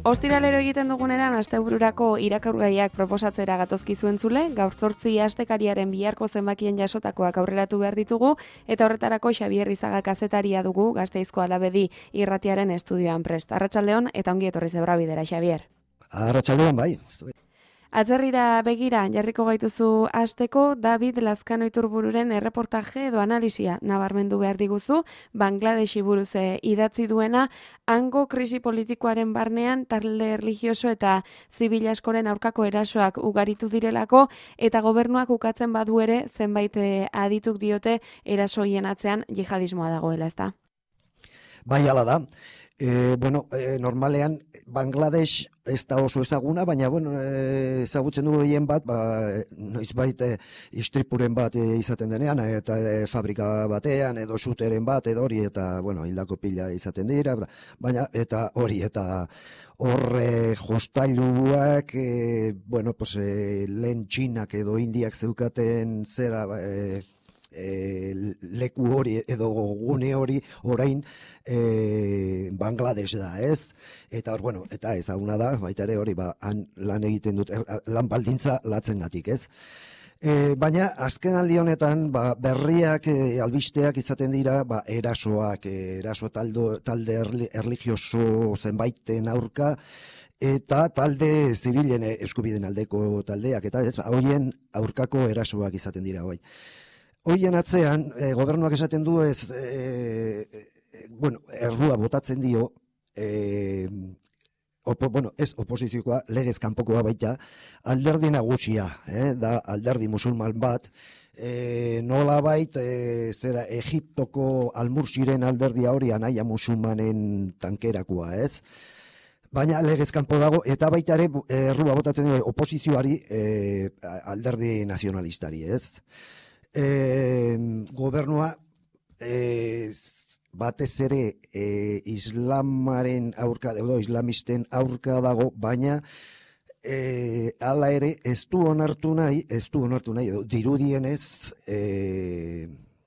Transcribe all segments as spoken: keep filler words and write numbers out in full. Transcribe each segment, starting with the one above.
Ostiralero egiten duguneran astebururako irakurgaiak proposatzera gatozkizu entzule, gaur zortzi astekariaren biharko zenbakien jasotakoak aurreratu behar ditugu, eta horretarako Xabier Izaga kazetaria dugu Gasteizko Alabedi irratiaren estudioan prest. Arratsaldeon eta ongi etorri zebra bidera, Xabier. Arratsaldeon bai. Atzerrira begira jarriko gaituzu hasteko David Lazkano Iturbururen erreportaje edo analisia nabarmendu behar diguzu, Bangladeshi buruz idatzi duena, hango krisi politikoaren barnean talde erlijioso eta zibil askoren aurkako erasoak ugaritu direlako, eta gobernuak ukatzen badu ere zenbait adituk diote erasoien atzean jihadismoa dagoela, ezta? Bai, hala da. E, bueno, e, normalean Bangladesh ez da oso ezaguna, baina bueno, e, ezagutzen dugu hien bat, ba, noizbait e, istripuren bat e, izaten denean, eta e, fabrika batean, edo shuteren bat, edo hori, eta bueno, hildako pila izaten dira, baina eta hori, eta horre jostailuak, e, bueno, pues, e, lehen Txinak edo Indiak zeukaten zera, e, E, leku hori edo gune hori orain e, Bangladesh da, ez? Eta hor, bueno, eta ezaguna da, baita ere hori, ba, han lan egiten dut, lan baldintza latzengatik, ez? E, baina azken aldi honetan ba, berriak, e, albisteak izaten dira, ba, erasoak, e, eraso taldo, talde erlijioso zenbaiten aurka, eta talde zibilen eskubiden aldeko taldeak, eta ez, ba, hoien aurkako erasoak izaten dira, bai. Hoien atzean, e, gobernuak esaten du ez, e, e, bueno, errua botatzen dio, e, opo, bueno, ez oposiziokoa, legez kanpokoa baita, alderdi nagusia, eh, da alderdi musulman bat, e, nola bait, e, zera, Egiptoko Almursiren alderdia hori anaia musulmanen tankerakoa, ez? Baina legez kanpo dago, eta baita ere errua botatzen dio oposizioari e, alderdi nazionalistari, ez? E, gobernua e, batez ere e, islamaren aurka, edo islamisten aurka dago, baina e, hala ere ez du onartu nahi, ez du onartu nahi, edo dirudienez e,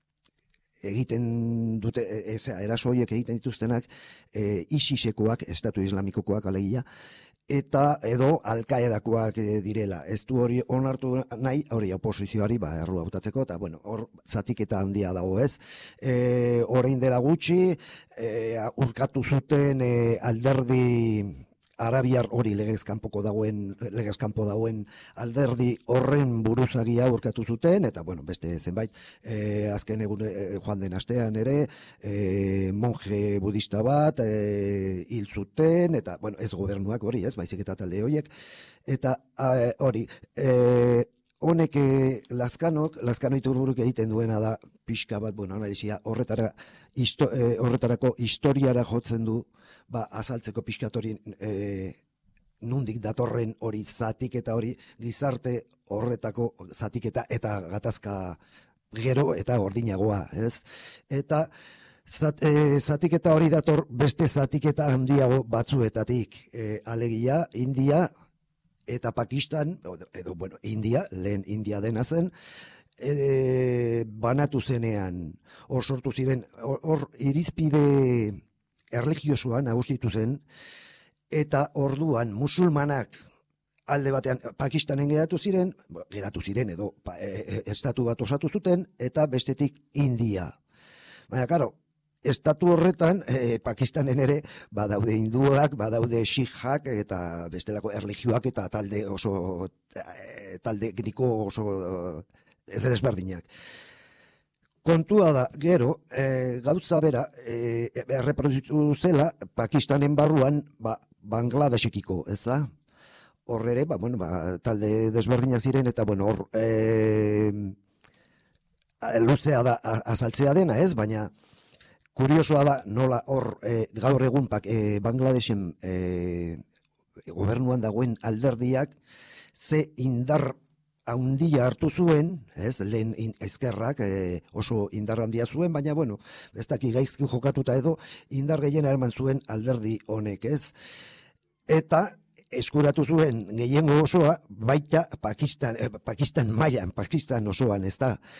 egiten dute, e, eraso horiek egiten dituztenak e, ISISekoak, Estatu Islamikokoak alegia, eta edo Al-Qaedakoak direla. Ez du hori onartu nahi, hori oposizioari ba, errua botatzeko, eta bueno, hor zatiketa handia dago, ez? E, orain dela gutxi, e, urkatu zuten e, alderdi arabiar hori legez kanpoko dagoen, legez kanpo dagoen alderdi horren buruzagia urkatu zuten, eta bueno, beste zenbait, e, azken egun e, joan den astean ere, e, monje budista bat e, hil zuten, eta bueno, ez gobernuak hori, ez, baizik eta talde horiek, eta a, hori, e, honek e, Lazkanok, Lazkano Iturburuk egiten duena da pixka bat, bueno, analisia horretara, histo, e, horretarako historiara jotzen du, ba, azaltzeko pixkatorin e, nundik datorren hori zatiketa hori, gizarte horretako zatiketa eta gatazka gero eta ordinagoa, ez? Eta zat, e, zatiketa hori dator beste zatiketa handiago batzuetatik, e, alegia, India eta Pakistan, edo, bueno, India, lehen India dena zen, e, banatu zenean, hor sortu ziren, hor, hor irizpide erlijiosoa nagusitu zen, eta orduan musulmanak alde batean Pakistanen geratu ziren, geratu ziren edo pa, e, e, estatu bat osatu zuten, eta bestetik India. Baina, karo, estatu horretan, e, Pakistanen ere, badaude hinduak, badaude shijak, eta bestelako erlijioak, eta talde oso, e, talde griko oso ez desberdinak. Kontua da, gero, e, gauza bera, e, erreproduzitu zela, Pakistanen barruan, ba, Bangladeshekiko, ez da? Hor ere, ba, bueno, ba, talde desberdinak ziren, eta, bueno, hor, e, luzea da, azaltzea dena, ez? Baina, kuriosoa da, nola hor, e, gaur egun, e, Bangladeshen e, gobernuan dagoen alderdiak, ze indar haundia hartu zuen, ez, lehen ezkerrak e, oso indar handia zuen, baina, bueno, ez daki gaizki jokatuta edo, indar gehiena eraman zuen alderdi honek, ez? Eta eskuratu zuen gehiengo osoa, baita Pakistan, eh, Pakistan mailan, Pakistan osoan, ez da?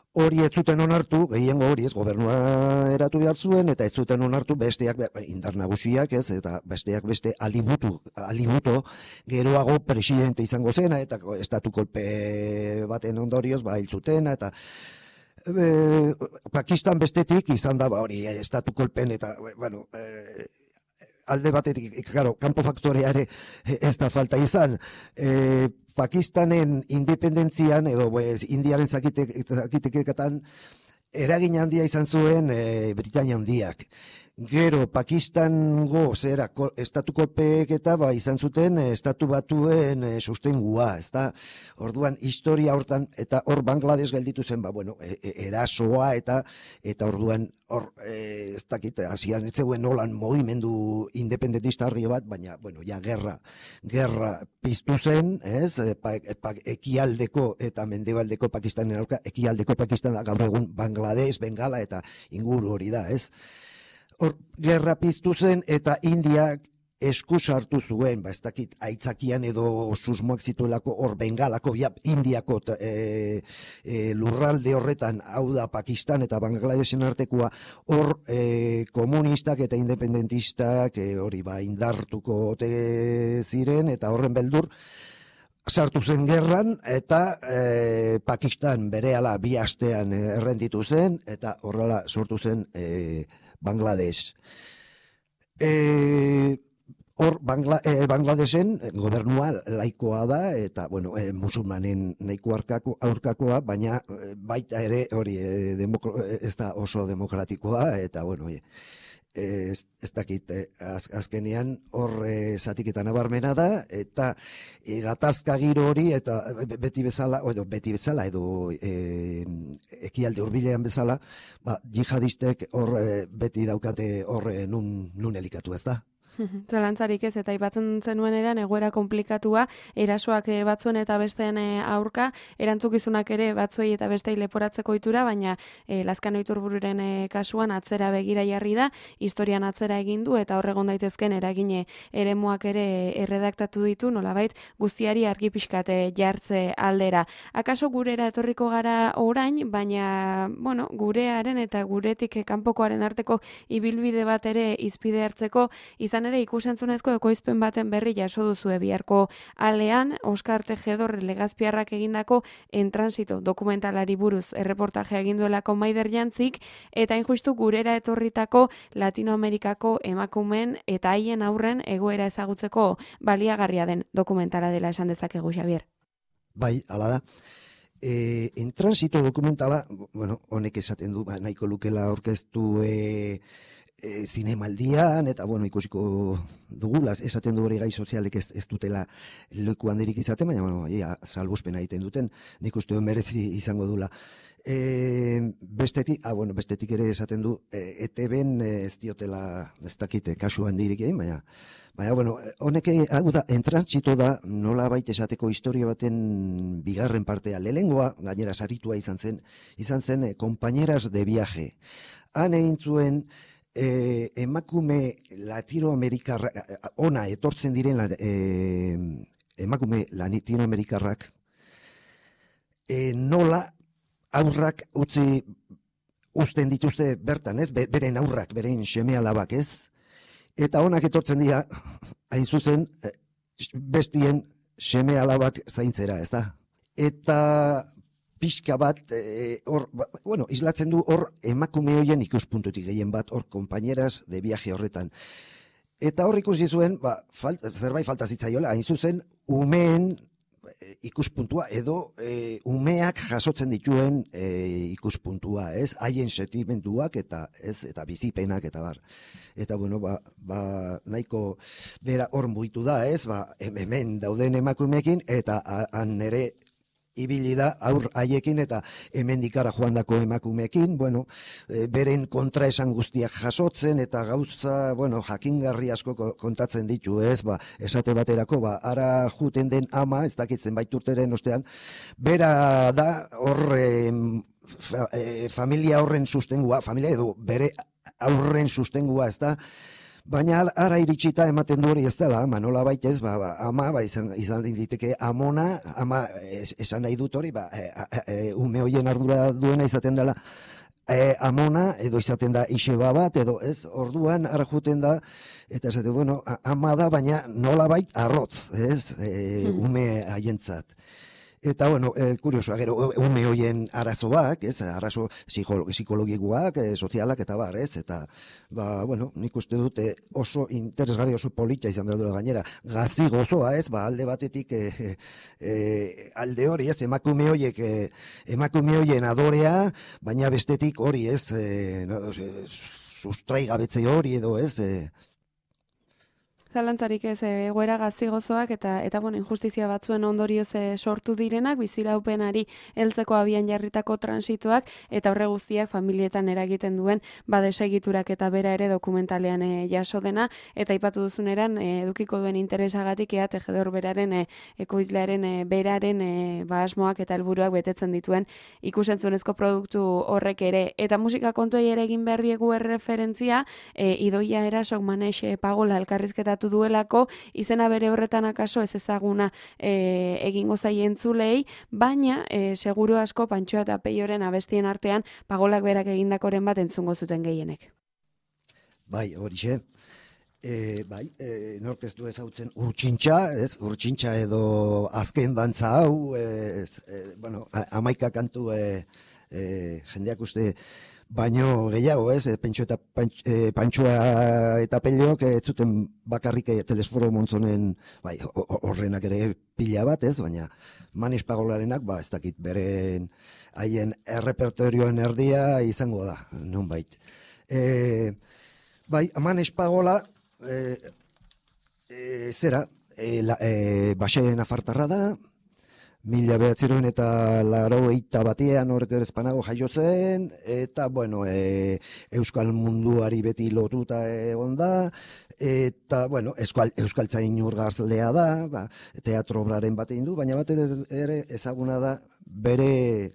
hori ez zuten onartu, gehiengo hori ez, gobernua eratu behar zuen, eta ez zuten onartu besteak, indar nagusiak ez, eta besteak beste alibutu, alibuto, geroago presidente izango zena, eta estatu kolpe baten ondorioz, ba, hil zutena, eta e, Pakistan bestetik izan da, ba, hori, estatu kolpen, eta, bueno, e, alde batetik, claro, kanpo faktorea ere ez da falta izan. E, Pakistanen independentzian, edo pues, Indiaren zakitekekatan, eragin handia izan zuen e, Britania handiak. Gero, Pakistango zera, ko, estatu kolpeek eta ba, izan zuten e, estatu batuen e, sustengua, ezta? Orduan, historia hortan, eta hor Bangladesh gelditu zen, ba, bueno, e, e, erasoa, eta eta orduan, hor, e, ez dakit, hasian etzeuen nolan mogimendu independentista argi bat, baina, bueno, ja, gerra, gerra piztu zen, ez? E, pa, e, pa, ekialdeko eta mendebaldeko Pakistanen aurka, ekialdeko Pakistan da gaur egun Bangladesh, Bengala eta inguru hori da, ez? Hor, gerra piztu zen eta Indiak esku sartu zuen, ba ez dakit, aitzakian edo susmoak zituelako hor Bengalako, ja, Indiako e, e, lurralde horretan, hau da Pakistan eta Bangladesen artekoa, hor e, komunistak eta independentistak e, hori ba indartuko ote ziren, eta horren beldur, sartu zen gerran, eta e, Pakistan berehala bi astean errenditu zen, eta horrela sortu zen e, Bangladesh. E, hor, Bangla, e, Bangladesen gobernua laikoa da, eta, bueno, e, musulmanen nahiko aurkako, aurkakoa, baina e, baita ere hori e, demokro, ez da oso demokratikoa, eta, bueno, e, Ez, ez dakit, az, azkenean hor e, zatiketa nabarmena da, eta e, gatazka giro hori, eta beti bezala, edo beti bezala, edo e, ekialde hurbilean bezala, ba, jihadistek hor e, beti daukate hor e, nun, nun elikatu ez da. Zalantzarik ez, eta aipatzen zenuen eran egoera komplikatua, erasoak batzuen eta besteen aurka, erantzukizunak ere batzuei eta bestei leporatzeko ohitura, baina e, Lazkano Iturbururen e, kasuan atzera begira jarri da, historian atzera egin du, eta horregon daitezken eragine eremuak ere erredaktatu ditu, nolabait guztiari argi pixkate jartze aldera. Akaso gurera etorriko gara orain, baina, bueno, gurearen eta guretik kanpokoaren arteko ibilbide bat ere izpide hartzeko, izan ere ikusentzunezko ekoizpen baten berri jaso duzue biharko alean, Oskar Tejedor Legazpiarrak egindako En Transito dokumentalari buruz erreportajea egin duelako Maider Jantzik, eta injustu gurera etorritako Latinoamerikako emakumeen eta haien aurren egoera ezagutzeko baliagarria den dokumentala dela esan dezakegu, Xabier. Bai, hala da. E, En Transito dokumentala, bueno, honek esaten du, ba, nahiko lukela aurkeztu e, E, zinemaldian, eta bueno, ikusiko dugulaz, esaten du hori gai sozialek ez, ez dutela leku handirik izaten, baina bueno, ia, salbuspena egiten duten, nik uste merezi izango dula. E, bestetik, ah, bueno, bestetik ere esaten du, e, E T B-en ez diotela, ez dakite, kasu handirik egin, baina, baina, bueno, honek, hau da, En Transito da, nola baita esateko historia baten bigarren partea, lehengoa, gainera saritua izan zen, izan zen, e, Compañeras de Viaje. Han egin zuen, Eh, emakume Latinoamerikarra, ona etortzen diren eh, emakume Latinoamerikarrak eh, nola aurrak utzi uzten dituzte bertan, ez? Beren aurrak, beren seme-alabak, ez? Eta onak etortzen dira, hain zuzen, bestien seme-alabak zaintzera, ez da? Eta pixka bat, hor, e, bueno, islatzen du hor emakume hoien ikuspuntutik gehien bat, hor Compañeras de Viaje horretan. Eta hor ikusi zuen, ba, falt, zerbait falta zitzaiola, hain zuzen, umeen e, ikuspuntua, edo e, umeak jasotzen dituen e, ikuspuntua, ez? Haien sentimenduak eta ez eta bizipenak eta bar. Eta bueno, ba, ba nahiko bera hor mugitu da, ez? Ba, hemen dauden emakumeekin eta han ere ibili da aur haiekin eta hemendikara joandako emakumeekin, bueno, e, beren kontraesan guztiak jasotzen eta gauza, bueno, jakingarri asko kontatzen ditu, ez, ba, esate baterako, ba, ara juten den ama, ez dakitzen baiturteren ostean, bera da hor e, fa, e, familia horren sustengua, familia edo bere aurren sustengua, ez da, Baina ara iritsita ematen du hori ez dela, ama nola baitez, ba, ba, ama, ba, izan, izan diteke amona, ama es, esan nahi dut hori, ba, e, e, e, ume hoien ardura duena izaten dela, e, amona, edo izaten da iseba bat, edo ez, orduan ara juten da, eta esate, bueno, ama da, baina nola bait arrotz, ez, e, ume haientzat. Eta, bueno, e, kuriosoa, gero, ume hoien arazoak, ez, arazo psikologikoak, e, sozialak, eta bar, ez, eta, ba, bueno, nik uste dute oso interesgarri, oso polita izan behar duela gainera, gazi gozoa, ez, ba, alde batetik, e, e, alde hori, ez, emakume hoiek, e, emakume hoien adorea, baina bestetik hori, ez, e, no, e, sustraigabetze hori edo, ez, e, Zalantzarik ez egoera gazigozoak eta eta bueno, injustizia batzuen ondorioz sortu direnak, biziraupenari heltzeko abian jarritako transitoak eta horre guztiak familietan eragiten duen badesegiturak eta bera ere dokumentalean e, jaso dena eta aipatu duzuneran e, edukiko duen interesagatik ea tejedor beraren e, ekoizlearen e, beraren e, ba asmoak eta helburuak betetzen dituen ikusentzunezko produktu horrek ere eta musika kontuei ere egin behar diegu erreferentzia e, Idoia Erasok Manex e, Pagola elkarrizketatu duelako, izena bere horretan akaso ez ezaguna e, egingo zaien zulei, baina e, seguru asko Pantxoa eta Peioren abestien artean Pagolak berak egindakoren bat entzungo zuten gehienek. Bai, horixe. E, bai, e, nork ez du ezautzen urtsintxa, ez, urtsintxa edo azken dantza hau, e, e, bueno, hamaika kantu e, e, jendeak uste baino gehiago, ez, Pentxo eta Pantx, e, Pantxoa eta Peliok ez zuten bakarrik Telesforo Montzonen, bai, horrenak ere pila bat, ez, baina Manex Pagolarenak, ba, ez dakit, beren haien errepertorioen erdia izango da, nonbait. E, bai, Manex Pagola, e, e, zera, e, la, e, Baxe Nafartarra da, mila behatziroen eta laurogeita batean horrek erezpanago jaio zen, eta, bueno, e, euskal munduari beti lotuta egon da, eta, bueno, euskal, euskaltzain urgarzlea da, ba, teatro obraren batein du, baina bat ere ezaguna da bere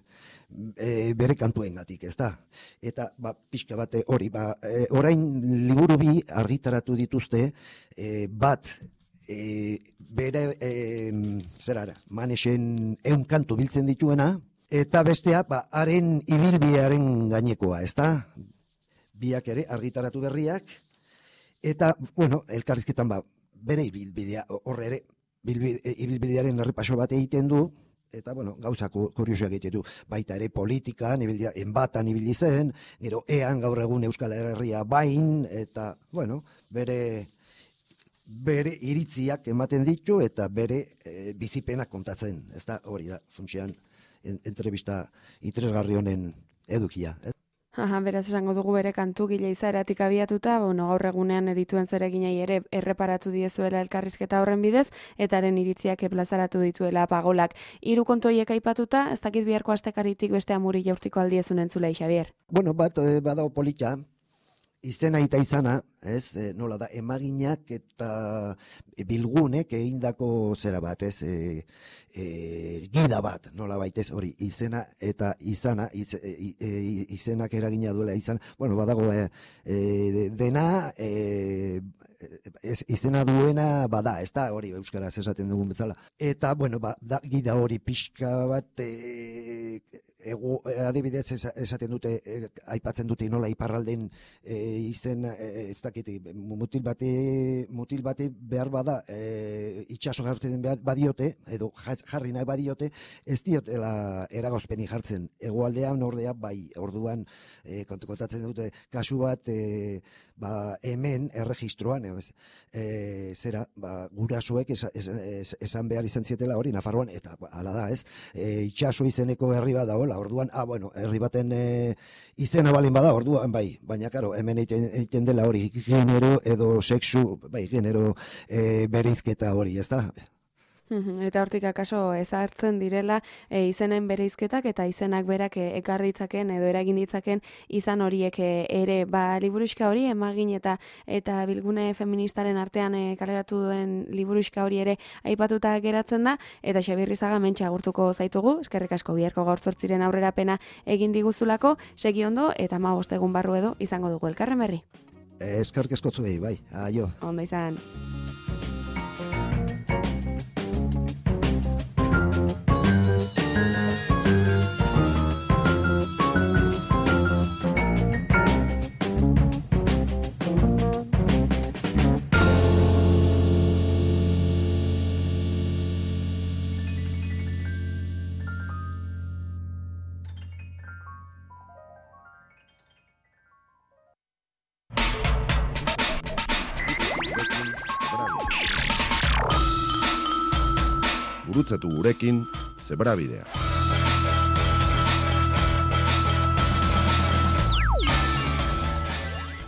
e, bere kantuengatik, ez da? Eta, ba, pixka bate hori, ba, e, orain liburu bi argitaratu dituzte, e, bat, E, bere e, zerara, Manexen ehun kantu biltzen dituena, eta bestea, ba, haren ibilbidearen gainekoa, ezta? Biak ere argitaratu berriak, eta, bueno, elkarrizketan, ba, bere ibilbidea, horre ere, ibilbidearen errepaso bat egiten du, eta, bueno, gauzako kuriosoak egiten du, baita ere politikan, enbatan ibili zen, gero ean gaur egun Euskal Herria bain, eta, bueno, bere... bere iritziak ematen ditu eta bere e, bizipenak kontatzen. Ez da hori da, funtsean, en, entrevista interesgarri honen edukia. Ez? Aha, beraz esango dugu bere kantu gile izaeratik abiatuta, bueno, gaur egunean edituen zereginei ere erreparatu diezuela elkarrizketa horren bidez, eta haren iritziak plazaratu dituela Pagolak. Hiru kontu horiek aipatuta, ez dakit biharko astekaritik beste amuri jaurtiko aldiezun entzulei, Xabier. Bueno, bat e, badao polita, izena eta izana, ez, e, nola da, emaginak eta bilgunek egindako zera bat, ez, e, e, gida bat, nola baitez, hori, izena eta izana, iz, e, e, izenak eragina duela izan, bueno, badago, e, e, dena, e, ez, izena duena bada, ez da, hori, euskaraz esaten dugun bezala. Eta, bueno, ba, da, gida hori pixka bat, e, Ego, adibidez esaten dute, eh, aipatzen dute nola iparralden eh, izen, eh, ez dakit, mutil bate, mutil bate behar bada eh, itxaso jartzen badiote, edo jarri nahi badiote, ez diotela eragozpeni jartzen. Hegoaldean ordea bai, orduan eh, kontatzen dute kasu bat, eh, ba, hemen erregistroan, eh, zera, ba, gurasoek es, es, es, esan behar izan zietela hori, Nafarroan, eta ba, ala da, ez, eh, itxaso izeneko herri bat dagoela, orduan, ah, bueno, herri baten e, izena balin bada, orduan, bai, baina, karo, hemen egiten dela hori, genero edo sexu, bai, genero e, bereizketa hori, ez da? Eta hortik akaso ezartzen direla e, izenen bereizketak eta izenak berak e, ekar ditzaken edo eragin ditzaken izan horiek e, ere. Ba, liburuxka hori, emagin eta eta bilgune feministaren artean e, kaleratu duen liburuxka hori ere aipatuta geratzen da, eta Xabirrizaga mentxe agurtuko zaitugu, eskerrik asko biharko gaur zortziren aurrerapena egin diguzulako, segi ondo eta hamabost egun barru edo izango dugu elkarren berri. Eskerrik asko zuei, bai, aio. Ondo izan. Gurutzatu gurekin, Zebrabidea.